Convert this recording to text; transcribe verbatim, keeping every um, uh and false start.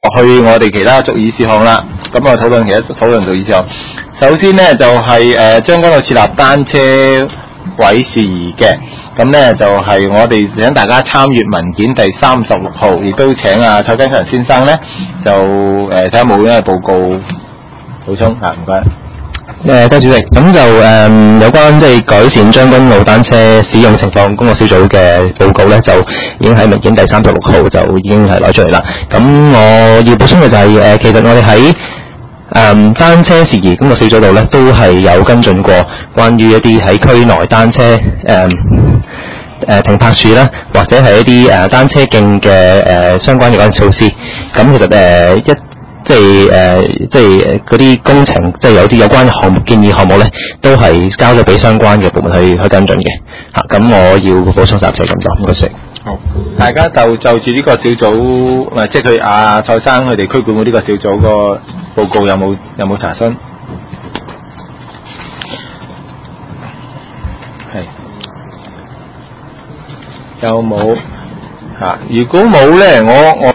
去我哋其他族議事項啦。咁啊，討論其他討論族議事項。首先呢，就係誒將軍澳設立單車位事宜嘅，咁咧就係、是、我哋請大家參閱文件第三十六號，亦都請啊蔡根強先生咧就誒睇下冇咩報告補充啊，唔該。 誒，多謝主席。咁就誒、嗯、有關即係改善將軍澳單車使用情況工作小組嘅報告咧，就已經喺文件第三十六號就已經係攞出嚟啦。咁我要補充嘅就係、是、誒、呃，其實我哋喺誒單車事宜工作小組度咧，都係有跟進過關於一啲喺區內單車誒誒、呃呃、停泊處啦，或者係一啲誒、呃、單車徑嘅誒相關嘅嗰啲措施。咁其實誒、呃、一即係誒、呃，即係嗰啲工程，即係有啲有關嘅項目建議項目咧，都係交咗俾相關嘅部門去去跟進嘅。嚇、啊，咁我要補充集齊咁多，唔該曬。 好，大家就就住呢個小組，誒，即係佢阿蔡生佢哋區管會呢個小組個報告有冇有冇查詢？係有冇嚇？如果冇咧，我我。